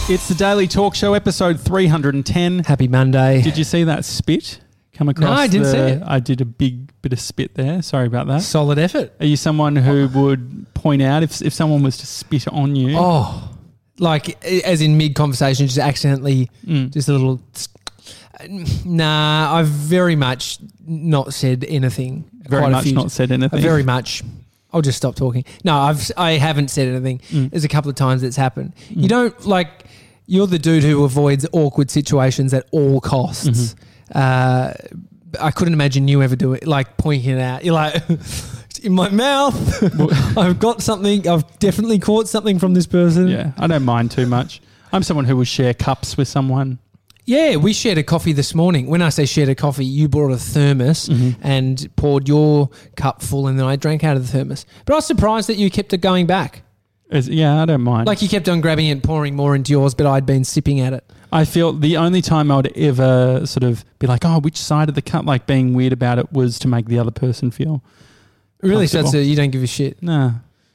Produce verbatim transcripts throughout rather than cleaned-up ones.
It's the Daily Talk Show, episode three hundred ten. Happy Monday. Did you see that spit come across? No, I didn't the, see it. I did a big bit of spit there. Sorry about that. Solid effort. Are you someone who would point out if if someone was to spit on you? Oh, like as in mid-conversation, just accidentally, Mm. just a little... Nah, I've very much not said anything. Very Quite a much few- not said anything. Very much. I'll just stop talking. No, I've I haven't said anything. Mm. There's a couple of times it's happened. Mm. You don't like. You're the dude who avoids awkward situations at all costs. Mm-hmm. Uh, I couldn't imagine you ever do it. Like pointing it out. You're like, it's in my mouth. I've got something. I've definitely caught something from this person. Yeah, I don't mind too much. I'm someone who will share cups with someone. Yeah, we shared a coffee this morning. When I say shared a coffee, you brought a thermos Mm-hmm. and poured your cup full, and then I drank out of the thermos. But I was surprised that you kept it going back. Is- yeah, I don't mind. Like you kept on grabbing it and pouring more into yours, but I'd been sipping at it. I feel the only time I would ever sort of be like, oh, which side of the cup, like being weird about it, was to make the other person feel Really, so comfortable. that's a, you don't give a shit. Nah.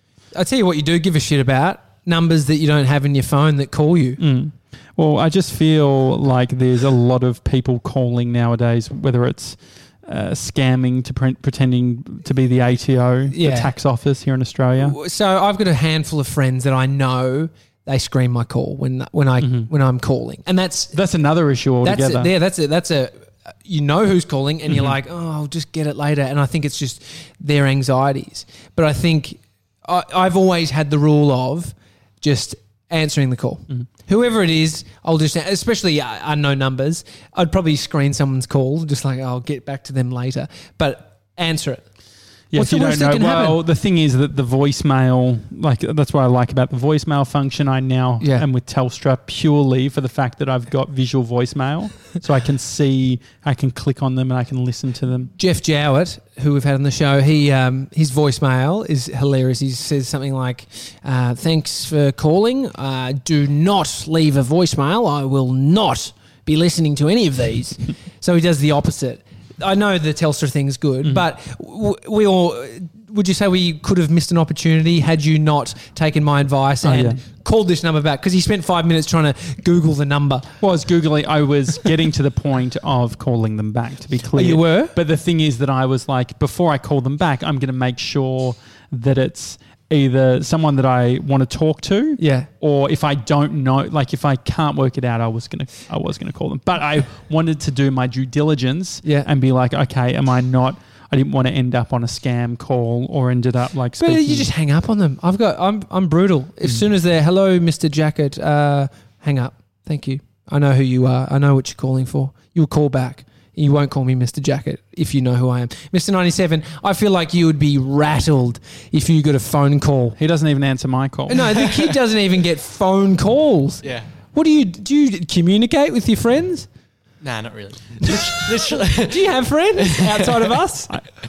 I tell you what, you do give a shit about numbers that you don't have in your phone that call you. Mm. Well, I just feel like there's a lot of people calling nowadays, whether it's uh, scamming to pre- pretending to be the A T O, Yeah. the tax office here in Australia. So I've got a handful of friends that I know they screen my call when when I Mhm. when I'm calling, and that's That's another issue that's altogether. it. There, that's it. That's a you know who's calling, and you're Mhm. like, oh, I'll just get it later. And I think it's just their anxieties. But I think I, I've always had the rule of just answering the call. Mhm. Whoever it is, I'll just, especially uh, unknown numbers, I'd probably screen someone's call, just like, I'll get back to them later. But answer it. Yeah, What's if you the don't worst that know, can well, happen? the thing is that the voicemail, like that's what I like about the voicemail function. I now Yeah. am with Telstra purely for the fact that I've got visual voicemail, so I can see, I can click on them, and I can listen to them. Jeff Jowett, who we've had on the show, he um, his voicemail is hilarious. He says something like, uh, thanks for calling. Uh, do not leave a voicemail. I will not be listening to any of these. So he does the opposite. I know the Telstra thing's good, Mm. but w- we all... Would you say we could have missed an opportunity had you not taken my advice Oh, and yeah. called this number back? Because he spent five minutes trying to Google the number. Well, I was Googling, I was getting to the point of calling them back, to be clear. Oh, you were? But the thing is that I was like, before I call them back, I'm going to make sure that it's either someone that I want to talk to, Yeah. or if I don't know, like if I can't work it out, I was going to, I was going to call them. But I wanted to do my due diligence Yeah. and be like, okay, am I not, I didn't want to end up on a scam call or ended up like But speaking. you just hang up on them. I've got. I'm. I'm brutal. As Mm. soon as they're hello, Mister Jacket, uh, hang up. Thank you. I know who you are. I know what you're calling for. You'll call back. You won't call me Mister Jacket if you know who I am. Mister ninety-seven, I feel like you would be rattled if you got a phone call. He doesn't even answer my call. No, the kid doesn't even get phone calls. Yeah. What do you do? You communicate with your friends? Nah, not really. Literally. Do you have friends outside of us?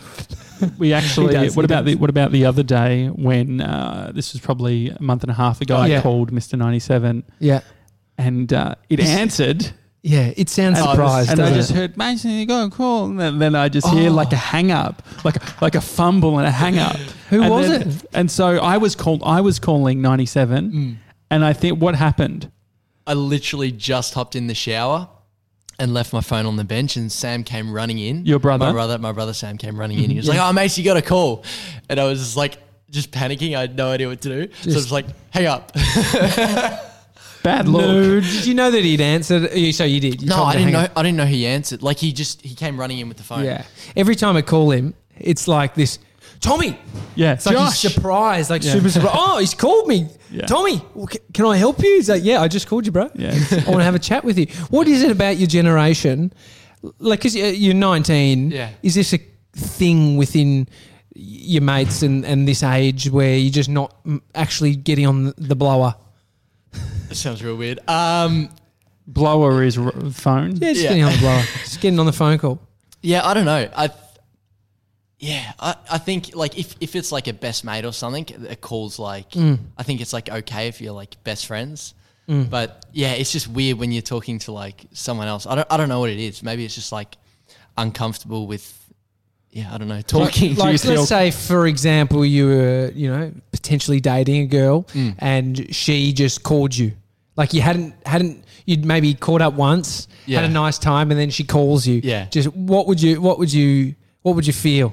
We actually. He does, what he about does. the what about the other day when uh, this was probably a month and a half ago? Yeah. I called Mister ninety-seven Yeah, and uh, it Is- answered. yeah. It sounds And I was- surprised, and I doesn't just it? heard, Mason, you got a call, and then, then I just hear Oh. like a hang up, like a, like a fumble and a hang up. Who And was then- it? And so I was called. I was calling ninety-seven, Mm. and I think what happened. I literally just hopped in the shower and left my phone on the bench, and Sam came running in. Your brother? My brother, my brother Sam came running in. He was like, "Oh, Mace, you got a call," and I was just like, just panicking. I had no idea what to do, so I was like, "Hang up." Bad look. No, did you know that he'd answered? You- So you did. You no, told him I to didn't hang know. up. I didn't know he answered. Like he just he came running in with the phone. Yeah. Every time I call him, it's like this. Tommy. Yeah, It's like Josh. he's surprised, like Yeah. super surprised. Oh, he's called me. Yeah. Tommy, well, ca- can I help you? He's like, yeah, I just called you, bro. Yeah. I want to have a chat with you. What is it about your generation? Like, because you're nineteen. Yeah. Is this a thing within your mates and, and this age where you're just not mm, actually getting on the blower? That sounds real weird. Um, Blower is r- phone. Yeah, just Yeah. getting on the blower. Just getting on the phone call. yeah, I don't know. I. Yeah, I, I think like if, if it's like a best mate or something, a call's like Mm. I think it's like okay if you're like best friends. Mm. But yeah, it's just weird when you're talking to like someone else. I don't I don't know what it is. Maybe it's just like uncomfortable with yeah, I don't know, talking. Like, Do you let's feel- say, for example, you were, you know, potentially dating a girl Mm. and she just called you. Like you hadn't hadn't you'd maybe caught up once, Yeah. had a nice time, and then she calls you. Yeah. Just what would you what would you what would you feel?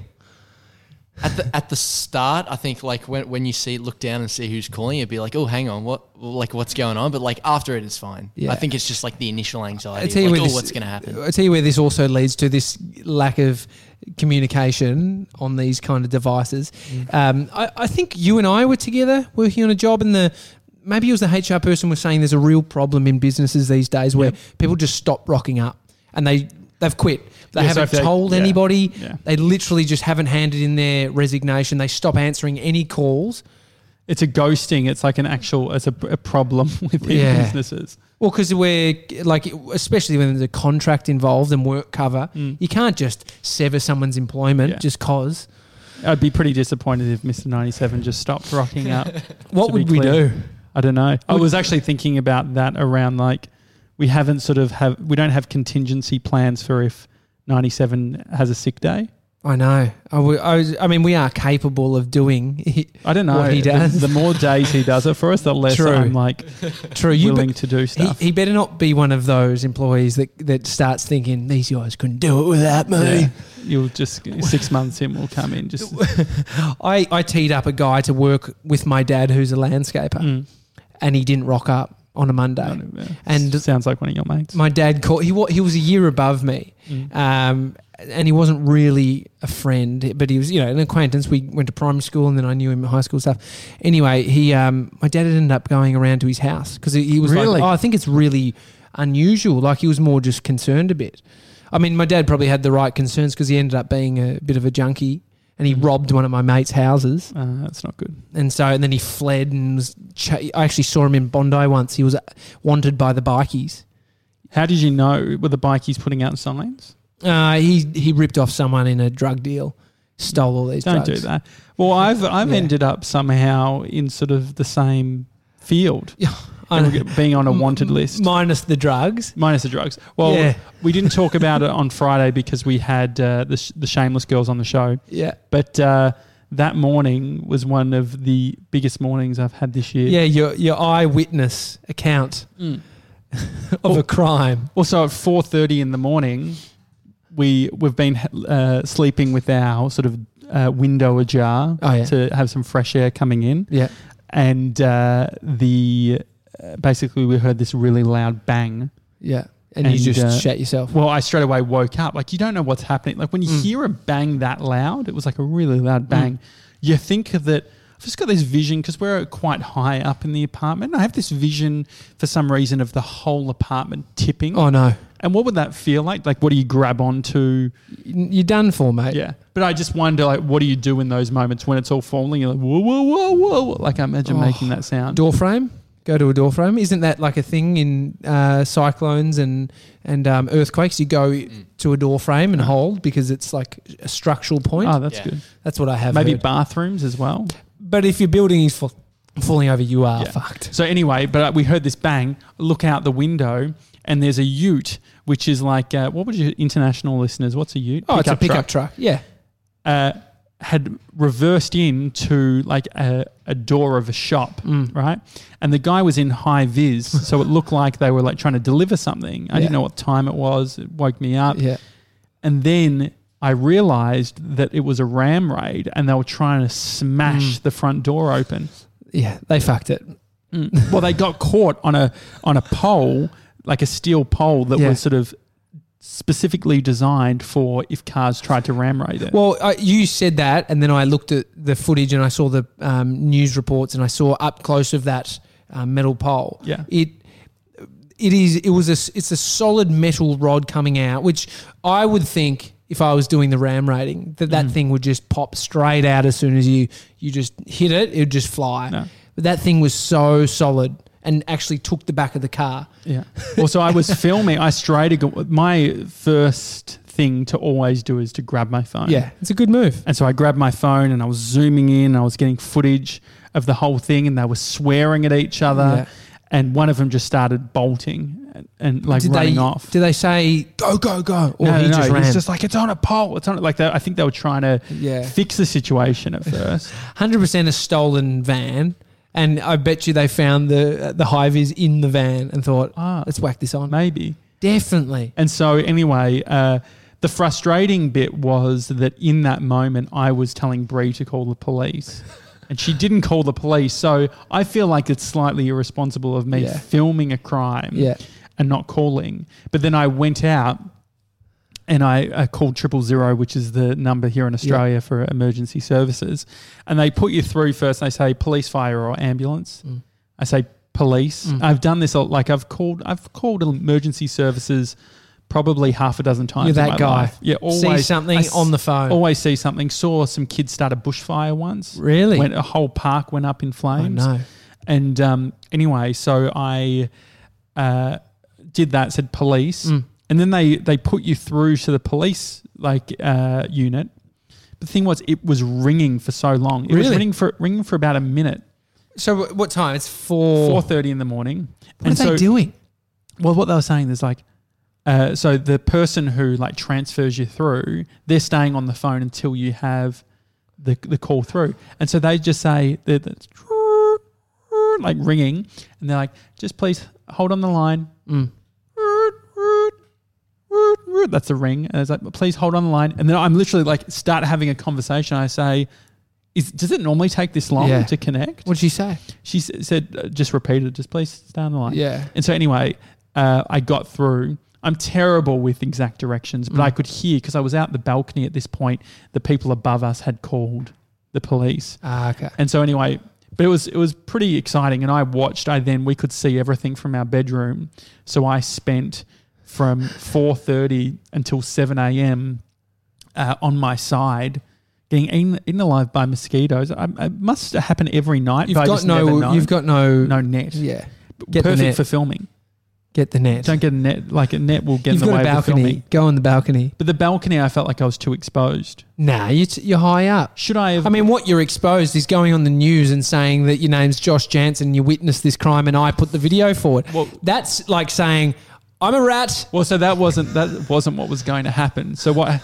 At the at the start, I think like when when you see look down and see who's calling, it'd be like, oh, hang on, what like what's going on? But like after it, it's fine. Yeah. I think it's just like the initial anxiety. I tell you like, where oh, this- what's going to happen? I tell you where this also leads to this lack of communication on these kind of devices. Mm. Um, I, I think you and I were together working on a job, and the maybe it was the H R person was saying there's a real problem in businesses these days where Yep. people just stop rocking up and they they've quit. They Yeah, so haven't if they- told yeah, anybody. yeah. They literally just haven't handed in their resignation. They stop answering any calls. It's a ghosting. It's like an actual, it's a, a problem within Yeah. businesses. Well, because we're like, especially when there's a contract involved and work cover, Mm. you can't just sever someone's employment Yeah. just cause. I'd be pretty disappointed if Mister ninety-seven just stopped rocking up. What to be would we clear. do? I don't know. I Would- was actually thinking about that around like we haven't sort of have we don't have contingency plans for if ninety-seven has a sick day. I know. I, w- I, was, I mean, we are capable of doing. I don't know. What he The- does. The, more days he does it for us, the less True. I'm like True. You willing be- to do he, stuff. he better not be one of those employees that, that starts thinking these guys couldn't do it without me. Yeah. You'll just six months in, we'll come in. Just I, I teed up a guy to work with my dad, who's a landscaper, Mm. and he didn't rock up on a Monday. I don't know. And- sounds like one of your mates. My dad called. He wa- he was a year above me, Mm. um, and he wasn't really a friend, but he was, you know, an acquaintance. We went to primary school, and then I knew him at high school stuff. Anyway, he, um, my dad had ended up going around to his house because he, he was Really? like, "Oh, I think it's really unusual." Like he was more just concerned a bit. I mean, my dad probably had the right concerns because he ended up being a bit of a junkie, and he Mm. robbed one of my mates' houses. Uh, that's not good. And so, and then he fled and was. Ch- I actually saw him in Bondi once. He was wanted by the bikies. How did you know? Were the bikies putting out signs? Uh, he he ripped off someone in a drug deal, stole all these Don't drugs. do that. Well, I've I've Yeah. ended up somehow in sort of the same field, I know. being on a wanted list. Minus the drugs. Minus the drugs. Well, Yeah. we didn't talk about it on Friday because we had uh, the, sh- the Shameless Girls on the show. Yeah. But uh, that morning was one of the biggest mornings I've had this year. Yeah, your your eyewitness account Mm. of a crime. Also, at four thirty in the morning, we we've been uh, sleeping with our sort of uh, window ajar Oh, yeah. to have some fresh air coming in, Yeah. and uh, the uh, basically we heard this really loud bang. Yeah. And, And, you just uh, shat yourself. Well, I straight away woke up. Like, you don't know what's happening. Like, when you Mm. hear a bang that loud, it was like a really loud bang. You think that I've just got this vision because we're quite high up in the apartment. I have this vision for some reason of the whole apartment tipping. Oh, no. And what would that feel like? Like, what do you grab onto? You're done for, mate. Yeah. But I just wonder, like, what do you do in those moments when it's all falling? You're like, whoa, whoa, whoa, whoa. Like, I imagine Oh. making that sound. Door frame? Go to a door frame. Isn't that like a thing in uh, cyclones and and um, earthquakes? You go to a door frame and No. hold because it's like a structural point. Oh, that's Yeah. good. That's what I have Maybe heard. bathrooms as well. But if your building is fall- falling over, you are Yeah. fucked. So anyway, but we heard this bang, look out the window, and there's a ute, which is like, uh, what would your international listeners, what's a ute? Oh, it's a pickup truck. Yeah. Uh, had reversed into like a, a door of a shop, Mm. right? And the guy was in high vis, so it looked like they were like trying to deliver something. I Yeah. didn't know what time it was. It woke me up. Yeah. And then I realized that it was a ram raid and they were trying to smash Mm. the front door open. Yeah. They fucked it. Mm. Well, they got caught on a on a pole, like a steel pole that Yeah. was sort of specifically designed for if cars tried to ram raid it. Well, I, you said that, and then I looked at the footage and I saw the um, news reports, and I saw up close of that um, metal pole. Yeah. It it is it was a s- it's a solid metal rod coming out, which I would think if I was doing the ram rating that that Mm. thing would just pop straight out as soon as you you just hit it, it would just fly. No. But that thing was so solid and actually took the back of the car. Yeah. Also, I was filming. I straight ago. My first thing to always do is to grab my phone. Yeah, it's a good move. And so I grabbed my phone and I was zooming in. I was getting footage of the whole thing, and they were swearing at each other. Yeah. And one of them just started bolting and, and like did running they off. did they say go go go, or no, he no, just no. ran? He's just like, it's on a pole. It's on it. Like they, I think they were trying to Yeah. fix the situation at first. one hundred percent a stolen van, And I bet you they found the the high vis in the van and thought, Ah. let's whack this on. Maybe. Definitely. And so anyway, uh, the frustrating bit was that in that moment I was telling Bree to call the police and she didn't call the police. So I feel like it's slightly irresponsible of me Yeah. filming a crime Yeah. and not calling. But then I went out and I, I called triple zero, which is the number here in Australia Yeah. for emergency services. And they put you through first and they say police, fire or ambulance. Mm. I say police. Mm. I've done this, a- like I've called, I've called emergency services probably half a dozen times. You're in that my guy. life. Yeah, always. See something I s- on the phone. Always see something. Saw some kids start a bushfire once. Really? Went, a whole park went up in Oh, flames. no. And um, anyway, so I uh, did that, said police. Mm. And then they, they put you through to the police like uh, unit. But the thing was, it was ringing for so long. It was Really? ringing for ringing for about a minute. So wh- what time? It's four. Four thirty in the morning. What and are so, they doing? Well, what they were saying is like, uh, so the person who like transfers you through, they're staying on the phone until you have the the call through, and so they just say they're, they're like ringing, and they're like, just please hold on the line. Mm. That's a ring, and it's like, please hold on the line, and then I'm literally like start having a conversation. I say, Is, does it normally take this long Yeah. to connect? What did she say? She s- said, uh, just repeat it, just please stay on the line. Yeah. And so anyway, uh, I got through. I'm terrible with exact directions, but Mm. I could hear, because I was out the balcony at this point, the people above us had called the police. Ah, okay. And so anyway, but it was it was pretty exciting. And I watched, I then, we could see everything from our bedroom. So I spent from four thirty until seven a.m. Uh, on my side, getting eaten, eaten alive by mosquitoes. I, it must happen every night. You've but I got just never no. know. You've got no. no net. Yeah. Get the Perfect net. for filming. Get the net. Don't get a net. Like a net will get You've in the got way a of the filming. balcony. Go on the balcony. But the balcony, I felt like I was too exposed. Nah, you t- you're high up. Should I have? I mean, what you're exposed is going on the news and saying that your name's Josh Jansen and you witnessed this crime and I put the video forward. Well- That's like saying, I'm a rat. well, so that wasn't that wasn't what was going to happen. So what?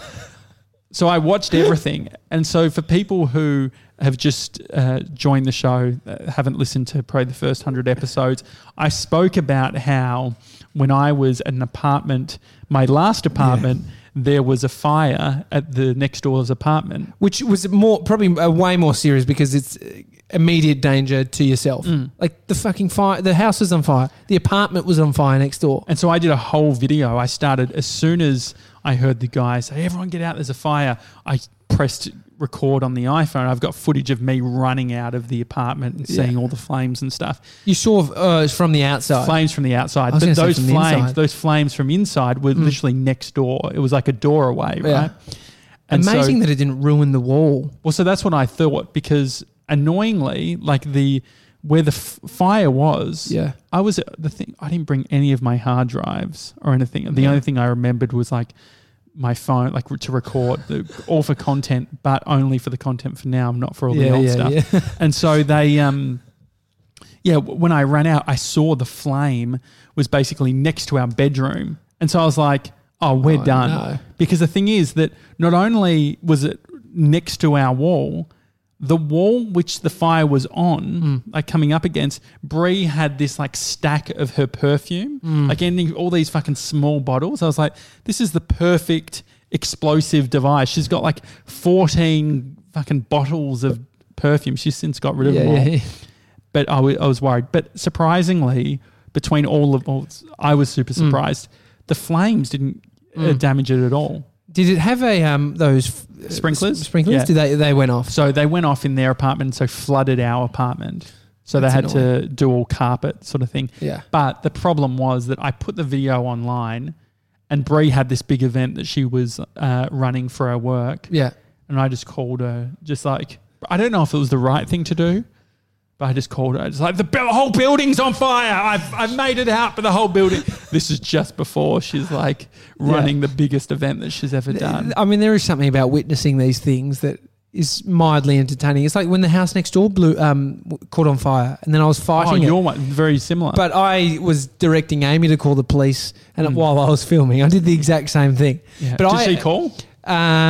So I watched everything, and so for people who have just uh, joined the show, uh, haven't listened to probably the first hundred episodes, I spoke about how when I was at an apartment, my last apartment, there was a fire at the next door's apartment. Which was more, probably uh, way more serious because it's uh, immediate danger to yourself. Mm. Like the fucking fire, the house was on fire. The apartment was on fire next door. And so I did a whole video. I started as soon as I heard the guy say, everyone get out, there's a fire. I pressed record on the iPhone. I've got footage of me running out of the apartment and Yeah. seeing all the flames and stuff. You saw uh, from the outside. Flames from the outside. I was But gonna say those from the flames, inside. those flames from inside were Mm. literally next door. It was like a door away, Yeah. right? And Amazing so, that it didn't ruin the wall. well, so that's what I thought, because annoyingly, like the where the f- fire was, Yeah. I was the thing. I didn't bring any of my hard drives or anything. The Yeah. only thing I remembered was like my phone, like to record, the, all for content, but only for the content for now, not for all the Yeah, old yeah, stuff. yeah. And so they, um, yeah, w- when I ran out, I saw the flame was basically next to our bedroom, and so I was like, "Oh, we're Oh, done." no. Because the thing is that not only was it next to our wall, the wall which the fire was on, Mm. like coming up against, Bree had this like stack of her perfume, Mm. like ending all these fucking small bottles. I was like, this is the perfect explosive device. She's got like fourteen fucking bottles of perfume. She's since got rid of Yeah, them all. yeah, yeah. But I, w- I was worried. But surprisingly, between all of, all, I was super Mm. surprised. The flames didn't uh, Mm. damage it at all. Did it have a um those uh, Sprinklers? s- Sprinklers? Yeah. Did they they went off? So they went off in their apartment, so flooded our apartment. So That's they had annoying. to do all carpet sort of thing. Yeah. But the problem was that I put the video online, and Bree had this big event that she was uh, running for her work, Yeah. and I just called her, just like, I don't know if it was the right thing to do, but I just called her. Just like, the bu- whole building's on fire. I've, I've made it out, but the whole building. This is just before she's like running the biggest event that she's ever done. I mean, there is something about witnessing these things that is mildly entertaining. It's like when the house next door blew, um, w- caught on fire, and then I was Oh, fighting it. your one, very similar. But I was directing Amy to call the police, and Mm. while I was filming, I did the exact same thing. yeah. But Did I, she call? Uh,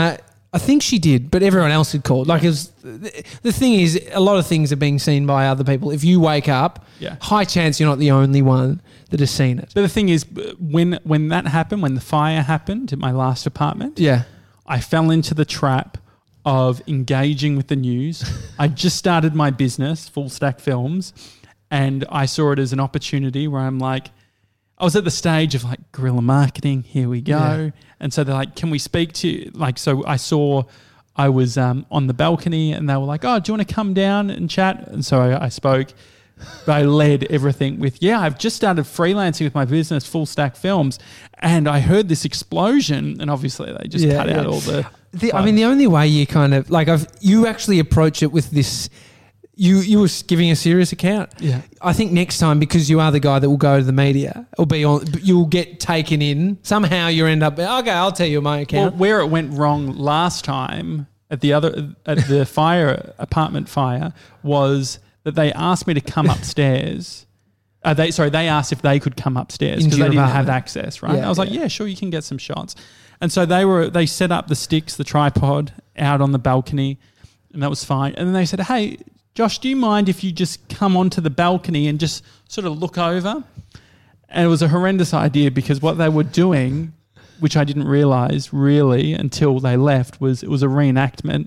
I think she did, but everyone else had called. Like, it was, the thing is, a lot of things are being seen by other people. If you wake up, Yeah. high chance you're not the only one that has seen it. But the thing is, when when that happened, when the fire happened at my last apartment, Yeah. I fell into the trap of engaging with the news. I just started my business, Full Stack Films, and I saw it as an opportunity where I'm like, I was at the stage of like guerrilla marketing, here we go. Yeah. And so they're like, can we speak to you? Like, so I saw, I was um, on the balcony and they were like, oh, do you want to come down and chat? And so I, I spoke, but I led everything with, yeah, I've just started freelancing with my business, Full Stack Films. And I heard this explosion and obviously they just Yeah, cut out yeah. all the... The, I mean, the only way you kind of, like, I've, you actually approach it with this, you you were giving a serious account. Yeah. I think next time, because you are the guy that will go to the media, or be on, you'll get taken in. Somehow you end up, okay, I'll tell you my Well, account. where it went wrong last time at the other at the fire apartment fire was that they asked me to come upstairs. Uh, they sorry, they asked if they could come upstairs Into because they your didn't have apartment. access. Right? Yeah, I was like, yeah. yeah, sure, you can get some shots. And so they were they set up the sticks, the tripod out on the balcony, and that was fine. And then they said, hey, Josh, do you mind if you just come onto the balcony and just sort of look over? And it was a horrendous idea because what they were doing, which I didn't realise really until they left, was it was a reenactment.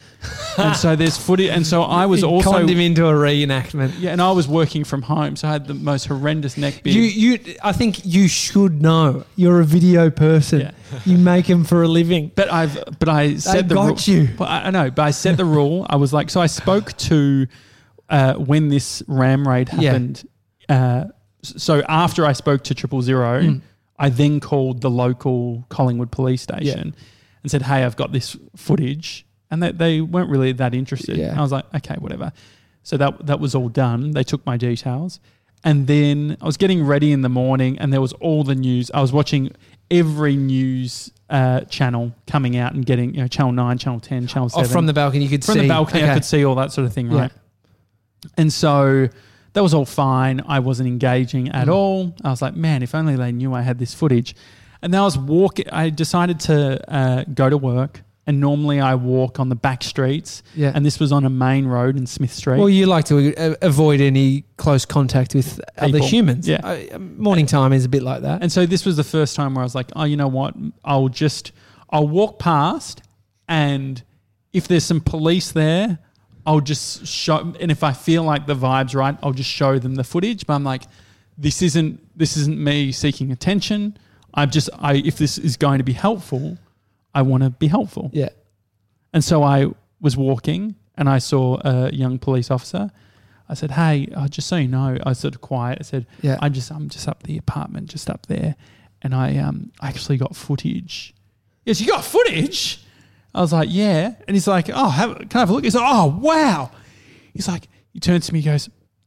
And so there's footage. And so I was You also... conned him into a reenactment. Yeah, and I was working from home, so I had the most horrendous neck beard. You, you, I think you should know. You're a video person. Yeah. You make them for a living. But I've, but I said the got rule. you. Well, I I know, but I set the rule. I was like, so I spoke to uh, when this ram raid Yeah. happened. Uh, s- so after I spoke to Triple Zero, Mm. I then called the local Collingwood police station and said, "Hey, I've got this footage," and they, they weren't really that interested. Yeah. And I was like, "Okay, whatever." So that that was all done. They took my details, and then I was getting ready in the morning, and there was all the news. I was watching every news uh, channel coming out and getting, you know, Channel nine, Channel ten, Channel Oh, seven. from the balcony, you could From see. the balcony, I Okay. could see all that sort of thing, Yeah. right? And so that was all fine. I wasn't engaging at Mm. all. I was like, man, if only they knew I had this footage. And then I was walking, I decided to uh, go to work. And normally I walk on the back streets. Yeah. And this was on a main road in Smith Street. Well, you like to uh, avoid any close contact with other People. humans. Yeah. Uh, morning time is a bit like that. And so this was the first time where I was like, oh, you know what? I'll just, I'll walk past, and if there's some police there, I'll just show, and if I feel like the vibe's right, I'll just show them the footage. But I'm like, this isn't, this isn't me seeking attention. I'm just, I, if this is going to be helpful, I want to be helpful. Yeah. And so I was walking and I saw a young police officer. I said, hey, uh, just so you know, I was sort of quiet. I said, Yeah. I just, I'm just up the apartment, just up there. And I um, actually got footage. Yes, you got footage? I was like, yeah. And he's like, oh, have, can I have a look? He's like, oh, wow. He's like, he turns to me, he goes,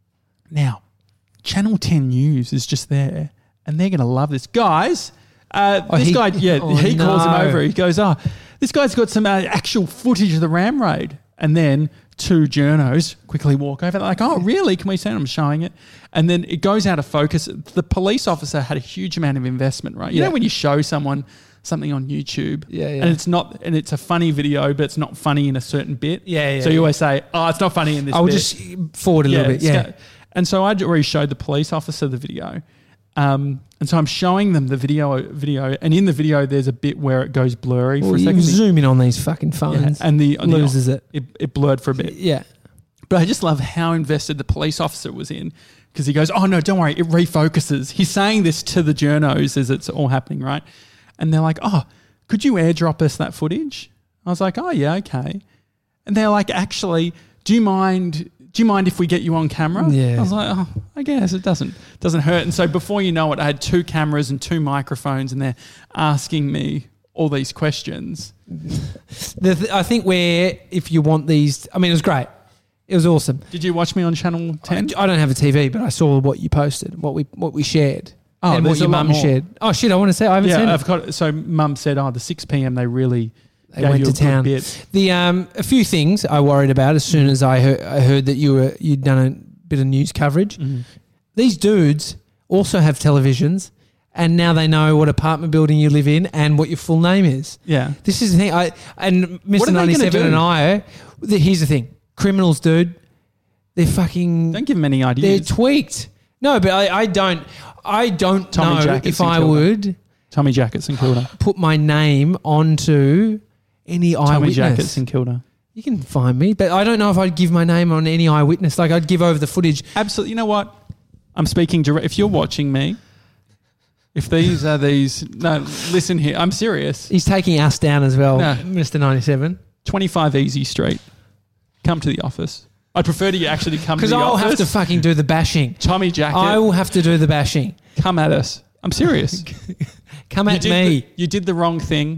now, Channel ten News is just there and they're going to love this. Guys, uh, Oh, this he- guy, yeah, oh, he calls him no. over. He goes, oh, this guy's got some uh, actual footage of the ram raid. And then two journos quickly walk over. They're like, oh, really? Can we see it? I'm showing it. And then it goes out of focus. The police officer had a huge amount of investment, right? You Yeah. know when you show someone something on YouTube Yeah, yeah. and it's not, and it's a funny video, but it's not funny in a certain bit. Yeah, yeah, So you yeah. always say, oh, it's not funny in this I will bit. just forward a little bit. it's Yeah. go- And so I already showed the police officer the video. Um, and so I'm showing them the video, video, and in the video there's a bit where it goes blurry Well, for a you second. zoom in on these fucking Yeah, phones. and the, the loses it. it. It blurred for a bit. Yeah. But I just love how invested the police officer was in, because he goes, oh, no, don't worry, it refocuses. He's saying this to the journos as it's all happening, right? And they're like, oh, could you airdrop us that footage? I was like, oh, yeah, okay. And they're like, actually, do you mind... Do you mind if we get you on camera? Yeah. I was like, oh, I guess it doesn't doesn't hurt. And so before you know it, I had two cameras and two microphones, and they're asking me all these questions. The th- I think where, if you want these, I mean, it was great. It was awesome. Did you watch me on Channel ten? I, I don't have a T V, but I saw what you posted, what we what we shared, Oh, and what there's your a lot mum more. shared. Oh shit! I want to say I haven't seen Yeah, it. I've got. So Mum said, oh, the six p.m. they really They gave went you to a good town. bit. The um, a few things I worried about as soon as I heard, I heard that you were you'd done a bit of news coverage. Mhm. These dudes also have televisions, and now they know what apartment building you live in and what your full name is. Yeah. This is the thing. I and Mister What are they gonna ninety-seven do? and I. the- Here's the thing: criminals, dude. They're fucking. Don't give them any They're ideas. tweaked. No, but I, I don't. I don't Tommy know Jackets if and I Kilda. would Tommy Jackets and Kilda. put my name onto any Tommy eyewitness. Jackets and Kilda. You can find me, but I don't know if I'd give my name on any eyewitness. Like I'd give over the footage. Absolutely. You know what? I'm speaking direct. If you're watching me, if these are these, no, listen here. I'm serious. He's taking us down as well, No. Mister ninety-seven. twenty-five Easy Street. Come to the office. I'd prefer to you actually come to Because the I'll office. have to fucking do the bashing. Tommy Jacket. I will have to do the bashing. Come at us. I'm serious. Come you at did me. The, you did the wrong thing.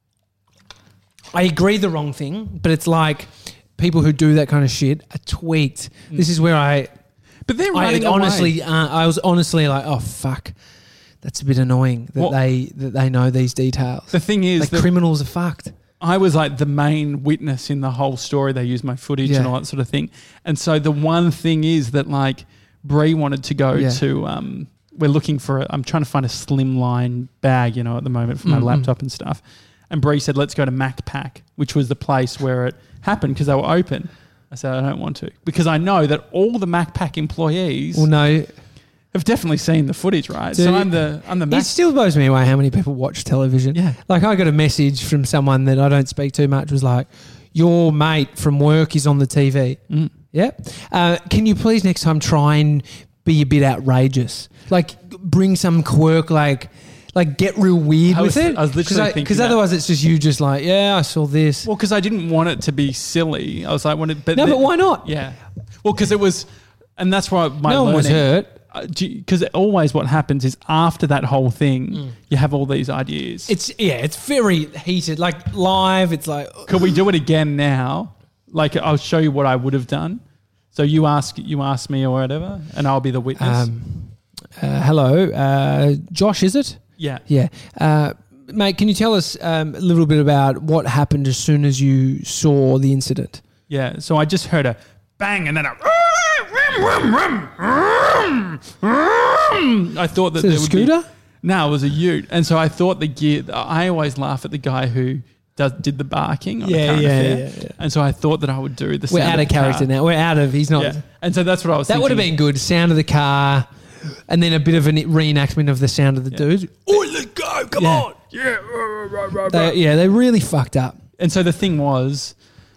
I agree the wrong thing, but it's like people who do that kind of shit are tweaked. Mm. This is where I, But they're I running honestly, away. uh, I was honestly like, oh fuck, that's a bit annoying that Well- they that they know these details. The thing is Like that criminals are fucked. I was like the main witness in the whole story. They used my footage Yeah. and all that sort of thing. And so the one thing is that like Bree wanted to go Yeah. to, um, we're looking for, a, I'm trying to find a slimline bag, you know, at the moment for my Mm-mm. laptop and stuff. And Bree said, let's go to MacPack, which was the place where it happened because they were open. I said, I don't want to because I know that all the MacPack employees Well, no, have definitely seen the footage, right? Dude, so I'm the, I'm the it Mac. still blows me away how many people watch television. Yeah. Like I got a message from someone that I don't speak to much. Was like, your mate from work is on the T V. Mm. Yeah. Uh, can you please next time try and be a bit outrageous? Like bring some quirk, like like get real weird I was- with it. I was literally thinking Because that. otherwise it's just you just like, yeah, I saw this. Well, because I didn't want it to be silly. I was like, when it, but no, the- but why not? Yeah. Well, because it was, and that's why my no one was learning- hurt. Because always what happens is after that whole thing, you have all these ideas. Mm. It's yeah, it's very heated. Like live, it's like Could we do it again now? Like I'll show you what I would have done. So you ask, you ask me or whatever, and I'll be the witness. um, uh, hello, uh, Josh, is it? yeah. Yeah. Uh, mate, can you tell us um, a little bit about what happened as soon as you saw the incident? Yeah. So I just heard a bang and then a. I thought that Is it there a would be- scooter? No, it was a ute, and so I thought the gear. I always laugh at the guy who does did the barking on Yeah, a current yeah, affair, yeah, yeah. and so I thought that I would do the. We're sound out of the character car. now. We're out of, he's not. Yeah, and so that's what I was. That would have thinking. been good. Sound of the car, and then a bit of a reenactment of the sound of the Yeah. dudes. Oh, let's go. Come Yeah. on. Yeah. They, yeah, they really fucked up. And so the thing was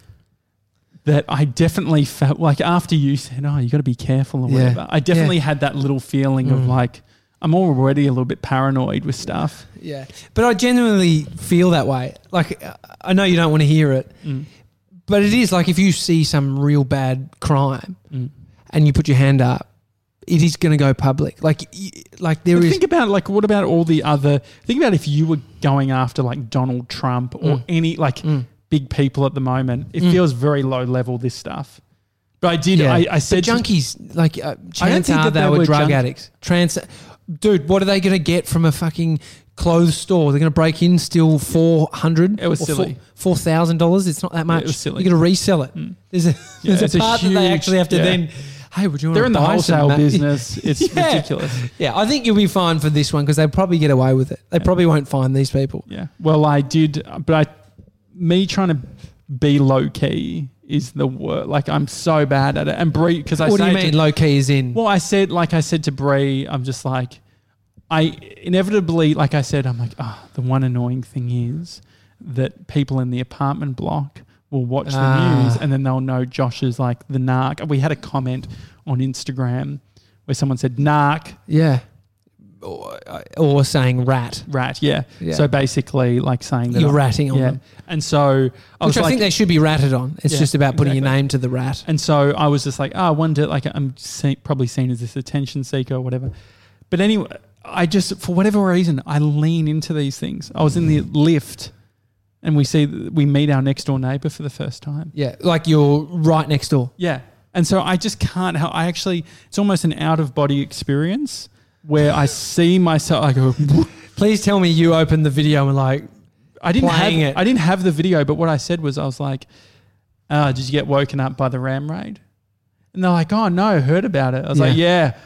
that I definitely felt like after you said, "Oh, you got to be careful" or Yeah. whatever, I definitely had that little feeling of Mm. like I'm already a little bit paranoid with stuff. Yeah. But I genuinely feel that way. Like, I know you don't want to hear it, Mm. but it is like if you see some real bad crime Mm. and you put your hand up, it is going to go public. Like, y- like there But is. think about like what about all the other? Think about if you were going after like Donald Trump or Mm. any like Mm. big people at the moment. It Mm. feels very low level. This stuff. But I did. Yeah. I, I The said to- junkies, like, uh, I don't chance think are that they they were were drug junk- addicts. Trans, dude, what are they going to get from a fucking clothes store? They're going to break in, steal four hundred. It was or silly. Four thousand dollars. It's not that much. it was silly. You're going to resell it. Mm. There's a Yeah, there's it's a a part that they huge- actually have to yeah. then. Hey, would you want they're to in the buy some wholesale ma- business. It's Yeah. ridiculous. Yeah, I think you'll be fine for this one because they'll probably get away with it. They Yeah. probably won't find these people. Yeah. Well, I did, but I, me trying to be low key is the word. Like I'm so bad at it. And Bree, because I What do say you to- mean low key is in? well, I said, like I said to Bree, I'm just like, I inevitably, like I said, I'm like, ah, the one annoying thing is that people in the apartment block will watch the Ah. news and then they'll know Josh is like the narc. We had a comment on Instagram where someone said narc, Yeah. Or, or saying rat. rat. Yeah. Yeah. So basically, like saying that You're I'm- ratting on yeah. them. And so I was Which I like, think they should be ratted on. It's Yeah, just about putting your exactly. name to the rat. And so I was just like, oh, I wonder, like I'm see, probably seen as this attention seeker or whatever. But anyway, I just, for whatever reason, I lean into these things. I was in the lift and we see, we meet our next door neighbor for the first time. Yeah, like you're right next door. Yeah. And so I just can't help, I actually, it's almost an out of body experience where I see myself, I go, Please tell me you opened the video and like, I didn't have Playing it. I didn't have the video, but what I said was I was like, uh, did you get woken up by the ram raid? And they're like, oh no, heard about it. I was like, yeah. I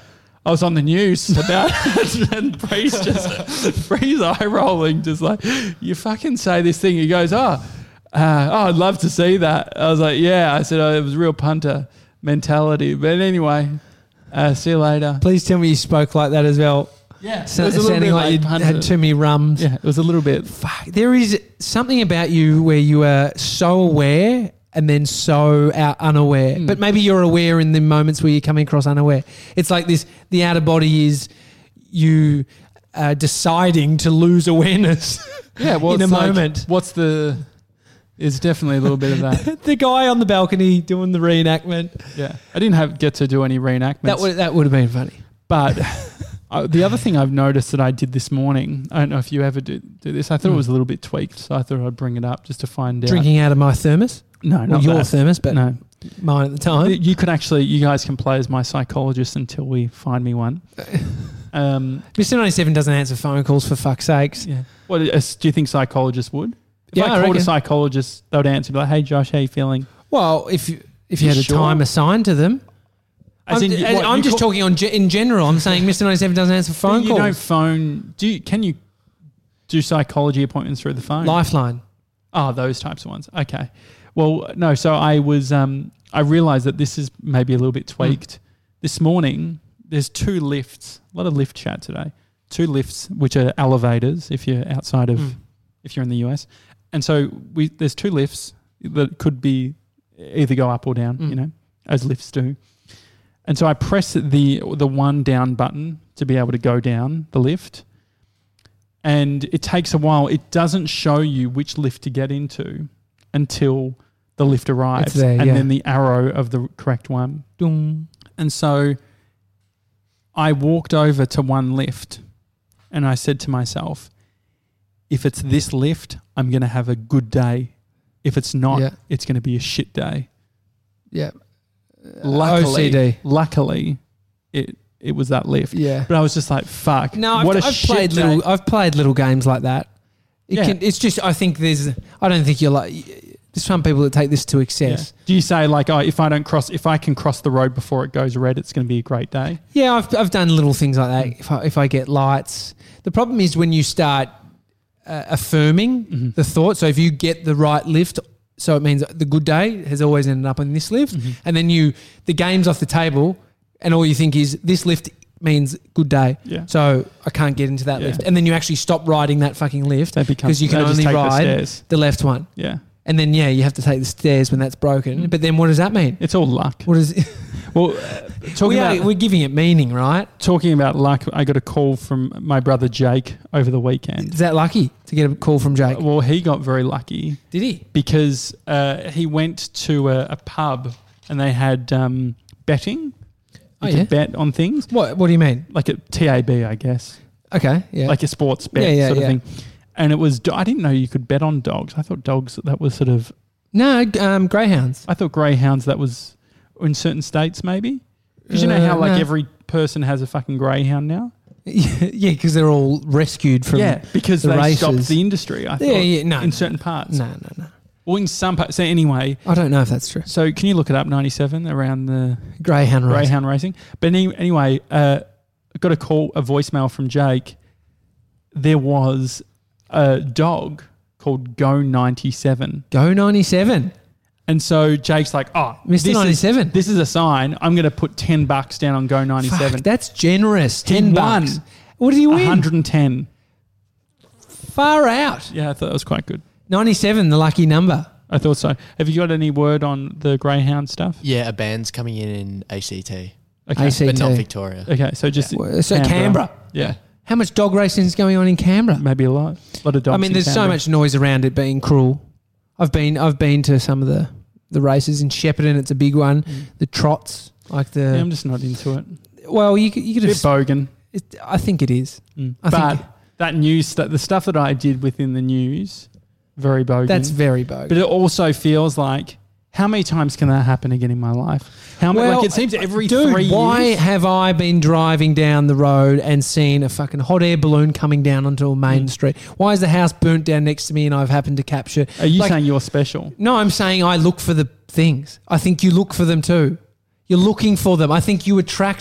I was on the news about it, and Bree's just Bree's eye rolling, just like, you fucking say this thing. He goes, oh, uh, oh, I'd love to see that. I was like, yeah. I said, oh, it was real punter mentality. But anyway, uh, see you later. Please tell me you spoke like that as well. Yeah, So, it was a little sounding bit like you punter. had too many rums. Yeah, it was a little bit. Fuck. There is something about you where you are so aware and then so out unaware. Mm. But maybe you're aware in the moments where you're coming across unaware. It's like this, the outer body is you uh, deciding to lose awareness Yeah, well, in a it's like, moment. What's the? There's definitely a little bit of that. The guy on the balcony doing the reenactment. Yeah, I didn't have get to do any reenactments. That would that would have been funny. But uh, the other thing I've noticed that I did this morning, I don't know if you ever do, do this. I thought Mm. it was a little bit tweaked, so I thought I'd bring it up just to find out. Drinking out of my thermos. No, Well, not your that. thermos, but No, mine at the time. you could actually, you guys can play as my psychologist until we find me one. Um, Mister ninety-seven doesn't answer phone calls for fuck's sakes. yeah. What uh, do you think psychologists would? If Yeah, I I called a reckon. psychologist, they would answer like, "Hey, Josh, how you feeling?" Well, if you if you You had a sure? time assigned to them. As I'm, in, as- what, I'm you just call- talking on ge- in general. I'm saying Mister ninety-seven doesn't answer But phone you don't calls. phone. Do you, can you do psychology appointments through the phone? Lifeline. Oh, those types of ones. Okay. Well, no. So I was. Um, I realised that this is maybe a little bit tweaked. This morning, there's two lifts. A lot of lift chat today. Two lifts, which are elevators. If you're outside of, Mm. if you're in the U S, and so we there's two lifts that could be either go up or down. Mm. You know, as lifts do. And so I press the the one down button to be able to go down the lift. And it takes a while. It doesn't show you which lift to get into until the lift arrives. It's there, and yeah. then the arrow of the correct one. Dung. And so I walked over to one lift and I said to myself, if it's this lift, I'm going to have a good day. If it's not, Yeah. it's going to be a shit day. Yeah. Luckily, O C D. luckily, it it was that lift. Yeah. But I was just like, fuck. No, what I've, a I've shit played day. little. I've played little games like that. It Yeah. can, it's just. I think there's. I don't think you're like. There's some people that take this to Yeah. excess. Do you say like, oh, if I don't cross, if I can cross the road before it goes red, it's going to be a great day? Yeah, I've I've done little things like that. If I, if I get lights, the problem is when you start uh, affirming Mhm. the thought. So if you get the right lift, so it means the good day has always ended up on this lift, Mhm. and then you the game's off the table, and all you think is this lift means good day. Yeah. So I can't get into that Yeah. lift, and then you actually stop riding that fucking lift They become because you can they just only take the ride stairs. the left one, Yeah. and then yeah, you have to take the stairs when that's broken. Mm. But then what does that mean? It's all luck. What is it? Well, uh, talking we about are, we're giving it meaning, right? talking about luck, I got a call from my brother Jake over the weekend. Is that lucky to get a call from Jake? Well, he got very lucky Did he? because uh, he went to a, a pub and they had um, betting. You Oh, could yeah? bet on things What What do you mean? like a T A B, I guess, Okay, yeah. like a sports bet Yeah, yeah, sort of yeah. thing. And it was, I didn't know you could bet on dogs. I thought dogs, that was sort of, no, um, greyhounds. I thought greyhounds, that was in certain states maybe. Because you know how Uh, like no. every person has a fucking greyhound now? Yeah, because they're all rescued from. yeah, because the they stopped races. the industry, I thought, Yeah, yeah, no, in no, certain parts. No, no, no. Well, in some parts. So anyway, I don't know if that's true. so can you look it up, ninety-seven, around the Greyhound race. greyhound racing? But any, anyway, uh, I got a call, a voicemail from Jake. There was a dog called Go ninety-seven. Go ninety-seven. And so Jake's like, oh, Mister this ninety-seven. Is, this is a sign. I'm going to put ten bucks down on Go ninety-seven. Fuck, that's generous. He Ten won. bucks. What did he win? one hundred ten. Far out. Yeah, I thought that was quite good. ninety-seven, the lucky number. I thought so. Have you got any word on the greyhound stuff? Yeah, a band's coming in in A C T, Okay. A C T. but not Victoria. Okay, so just Well, So Canberra. Yeah, How much dog racing is going on in Canberra? maybe a lot. A lot of dogs. I mean, in there's so Canberra. much noise around it being cruel. I've been I've been to some of the, the races in Shepparton. It's a big one. Mm. The trots, like the Yeah, I'm just not into it. well, you could you could A have. bit bogan. It, I think it is. Mm. I But think- that news stuff, the stuff that I did within the news, very bogan. That's very bogus. But it also feels like, how many times can that happen again in my life? How many? Well, Like it seems every Dude, three why years. have I been driving down the road and seen a fucking hot air balloon coming down onto a main Mm. street? Why is the house burnt down next to me and I've happened to capture? Are you like- saying you're special? No, I'm saying I look for the things. I think you look for them too. You're looking for them. I think you attract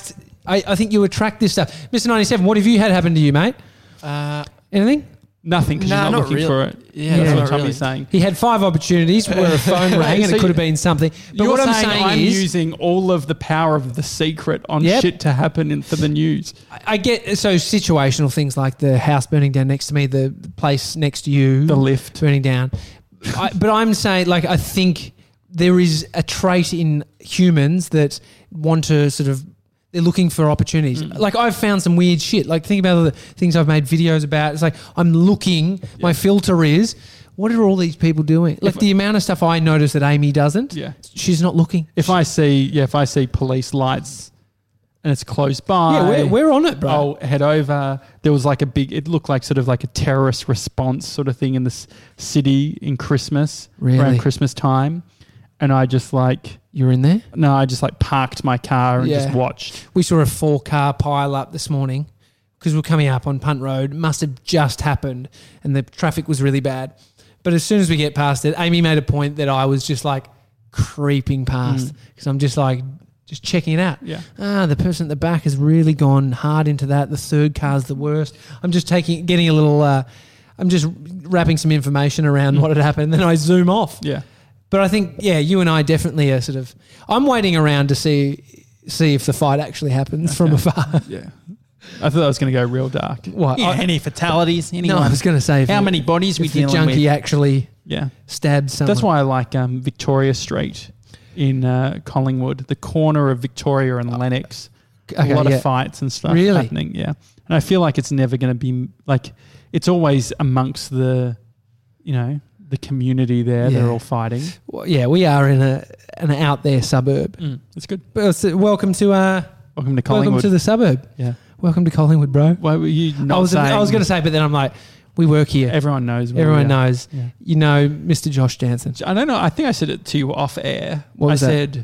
I, I think you attract this stuff. Mister ninety-seven, what have you had happen to you, mate? Uh, Anything? Nothing because Nah, you're not, not looking really. for it. Yeah, That's not what Tommy's really. saying. He had five opportunities where a phone rang and So it could have been something. But You're what I'm saying saying I'm is, using all of the power of The Secret on Yep. shit to happen in, for the news. I get so situational things like the house burning down next to me, the place next to you, The lift. burning down. I, but I'm saying, like, I think there is a trait in humans that want to sort of, they're looking for opportunities. Mm. Like, I've found some weird shit. Like, think about the things I've made videos about. It's like, I'm looking, my filter is, what are all these people doing? Like, If- the amount of stuff I notice that Amy doesn't, Yeah. she's not looking. If I see, yeah, if I see police lights and it's close by, Yeah, we're, we're on it, bro. I'll head over. There was like a big, it looked like sort of like a terrorist response sort of thing in this city in Christmas, Really? around Christmas time. And I just like, You're in there? no, I just like parked my car and Yeah. just watched. We saw a four car pile up this morning because we're coming up on Punt Road. Must have just happened and the traffic was really bad. But as soon as we get past it, Amy made a point that I was just like creeping past because I'm just like, just checking it out. Yeah. Ah, the person at the back has really gone hard into that. The third car's the worst. I'm just taking, getting a little, uh, I'm just wrapping some information around what had happened. Then I zoom off. Yeah. But I think, yeah, you and I definitely are sort of. I'm waiting around to see see if the fight actually happens from afar. Yeah. I thought that was going to go real dark. What? Yeah, I- any fatalities? no, Anyone? I was going to say if How the- many bodies we if the dealing junkie with? actually Yeah. stabbed someone. That's why I like um, Victoria Street in uh, Collingwood, the corner of Victoria and Lennox. Okay, a lot yeah. of fights and stuff Really? happening. Yeah. And I feel like it's never going to be like, it's always amongst the, you know, the community there. Yeah. They're all fighting. Well, yeah, we are in a an out there suburb. It's good. But it's- welcome to uh, Welcome to Collingwood. welcome to the suburb. yeah. Welcome to Collingwood, bro. Why were you not I was saying? I was going to say, but then I'm like, we work here. Everyone knows. where Everyone we are. knows. Yeah. You know, Mister Josh Jansen. I don't know. I think I said it to you off air. What was I that? said,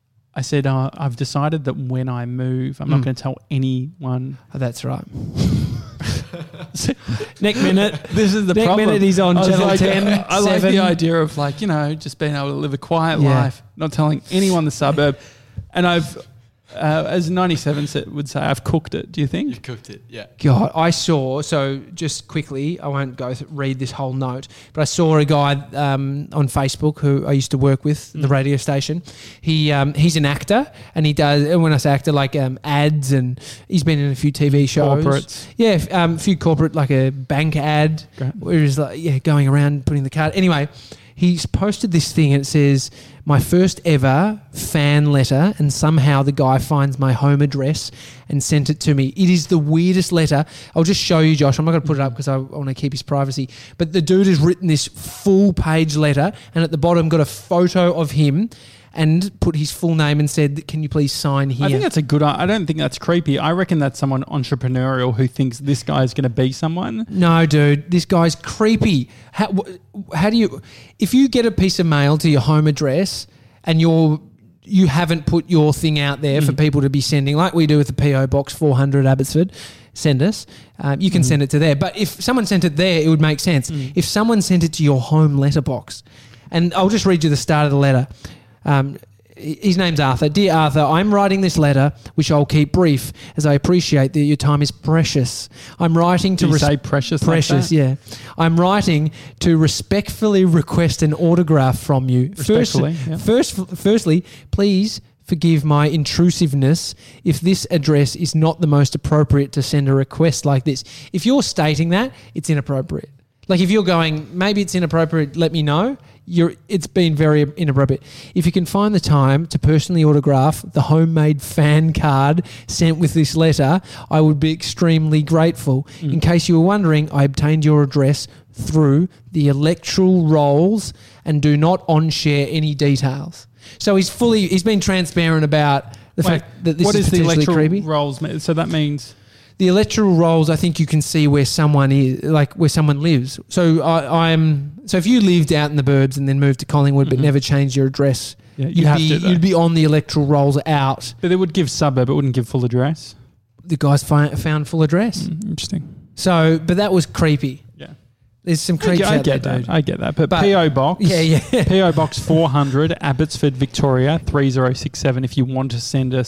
I said, uh, I've decided that when I move, I'm not Mm. going to tell anyone. Oh, that's right. Next minute. This is the Next problem. minute he's on I was Channel like, ten, I like seven. the idea of like, you know, just being able to live a quiet Yeah. life, not telling anyone the suburb. And I've, uh, as ninety-seven said, would say, I've cooked it. Do you think? cooked it, yeah. God, I saw, so just quickly, I won't go th- read this whole note, but I saw a guy um, on Facebook who I used to work with at the radio station. He um, He's an actor and he does, and when I say actor, like um, ads, and he's been in a few T V shows. Corporates. Yeah, f- um, a few corporate, like a bank ad, Great. where he's like, yeah, going around putting the card. Anyway, he's posted this thing and it says, my first ever fan letter, and somehow the guy finds my home address and sent it to me. It is the weirdest letter. I'll just show you, Josh. I'm not going to put it up because I want to keep his privacy. But the dude has written this full page letter and at the bottom got a photo of him and put his full name and said, can you please sign here? I think that's a good. I don't think that's creepy. I reckon that's someone entrepreneurial who thinks this guy is going to be someone. No, dude, this guy's creepy. How, wh- how do you, if you get a piece of mail to your home address and you're, you haven't put your thing out there for people to be sending, like we do with the P O Box four hundred Abbotsford, send us. Um, you can send it to there. But if someone sent it there, it would make sense. If someone sent it to your home letterbox, and I'll just read you the start of the letter. Um, his name's Arthur. Dear Arthur, I'm writing this letter, which I'll keep brief, as I appreciate that your time is precious. I'm writing to Do you res- say precious? like precious, that? yeah. I'm writing to respectfully request an autograph from you. Respectfully, First, yeah. first, firstly, please forgive my intrusiveness if this address is not the most appropriate to send a request like this. If you're stating that, it's inappropriate. Like if you're going, maybe it's inappropriate, let me know. You're, it's been very inappropriate. If you can find the time to personally autograph the homemade fan card sent with this letter, I would be extremely grateful. Mm. In case you were wondering, I obtained your address through the electoral rolls and do not on-share any details. So he's fully, he's been transparent about the Wait, fact that this what is, is the potentially electoral creepy. rolls? ma- So that means The electoral rolls, I think you can see where someone is, like where someone lives. So I, I'm. So if you lived out in the burbs and then moved to Collingwood but Mhm. never changed your address, yeah, you you'd have be to. Though. you'd be on the electoral rolls out. But they would give suburb. It wouldn't give full address. The guy's fi- found full address. Mm, interesting. So, but that was creepy. Yeah, There's some I creeps get, I out get there, that. dude. I get that. But, But- P O Box. Yeah, yeah. P O Box four hundred, Abbotsford, Victoria three zero six seven. If you want to send us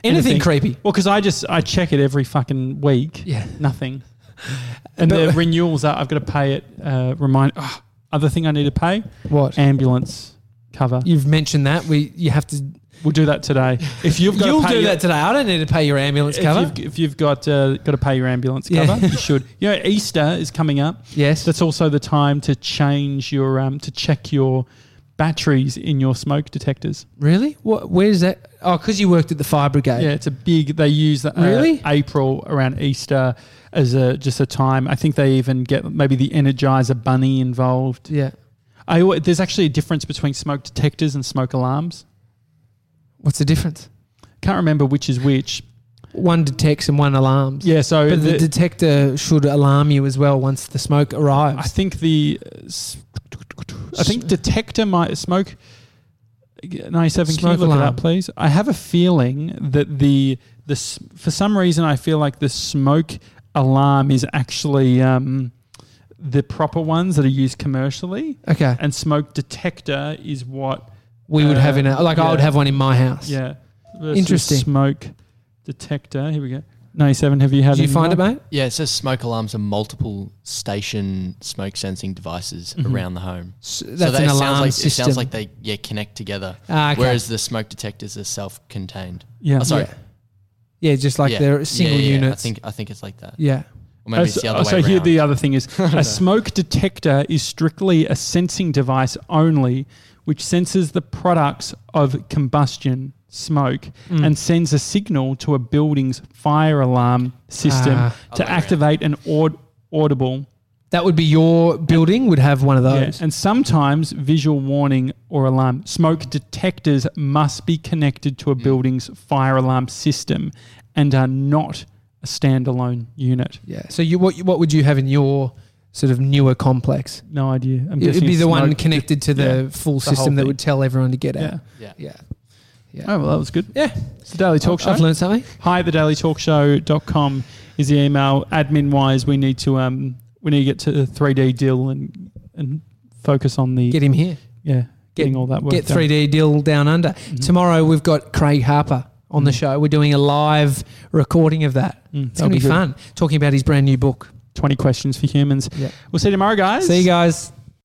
Anything creepy. Well, because I just I check it every fucking week. Yeah. Nothing. And But- the renewals are I've got to pay it. Uh, remind. Oh, other thing I need to pay. What? Ambulance cover. You've mentioned that. We you have to. We'll do that today. If you've got You'll to pay do your, that today. I don't need to pay your ambulance if cover. You've, if you've got uh, got to pay your ambulance Yeah. cover, you should. You know, Easter is coming up. Yes. That's also the time to change your um to check your batteries in your smoke detectors. Really? What? Where's that? Oh, because you worked at the fire brigade. Yeah, it's a big. They use uh, Really? April around Easter as a just a time. I think they even get maybe the Energizer Bunny involved. Yeah. I, al- there's actually a difference between smoke detectors and smoke alarms. What's the difference? Can't remember which is which. One detects and one alarms. Yeah, so But the, the- detector should alarm you as well once the smoke I arrives. think the uh, s- I think detector might smoke ninety-seven. Can you Smoke look it alarm. up, please? I have a feeling that the the s- for some reason I feel like the smoke alarm is actually um, the proper ones that are used commercially, Okay. and smoke detector is what We would uh, have in a, like I would yeah. have one in my house. yeah. versus Interesting. Smoke detector. Here we go. ninety-seven. Have you had? Did you any find it, more? mate? Yeah, it says smoke alarms are multiple station smoke sensing devices Mhm. around the home. S- That's so an that alarm sounds like, system. It sounds like they yeah connect together. Ah, okay. Whereas the smoke detectors are self-contained. Yeah. Oh, sorry. Yeah. Yeah, just like Yeah. they're single Yeah, yeah, yeah. units. I think I think it's like that. yeah. Or maybe Uh, it's the so other so way here around. the other thing is a smoke detector is strictly a sensing device only, which senses the products of combustion, smoke, Mm. and sends a signal to a building's fire alarm system Ah. to Other way activate an aud- audible. That would be your building would have one of Yeah, those. and sometimes visual warning or alarm. Smoke detectors must be connected to a Mm. building's fire alarm system and are not a standalone unit. Yeah. So you what what would you have in your sort of newer complex? No idea. I'm It would guessing be the one smoke- connected to the yeah, full the whole system that thing. would tell everyone to get Yeah. out. Yeah. Yeah. Yeah. Oh, well, that was good. Yeah. It's the Daily Talk Show. I've learned something. Hi at the daily talk show dot com is the email. Admin wise, we need to um we need to get to the three D deal and and focus on the Get him here. yeah getting all that work Get done. three D deal down under. Mhm. Tomorrow we've got Craig Harper on the Mm. show. We're doing a live recording of that. Mm, It's that'll going to be good. fun. Talking about his brand new book. twenty questions for humans. Yeah. We'll see you tomorrow, guys. See you guys.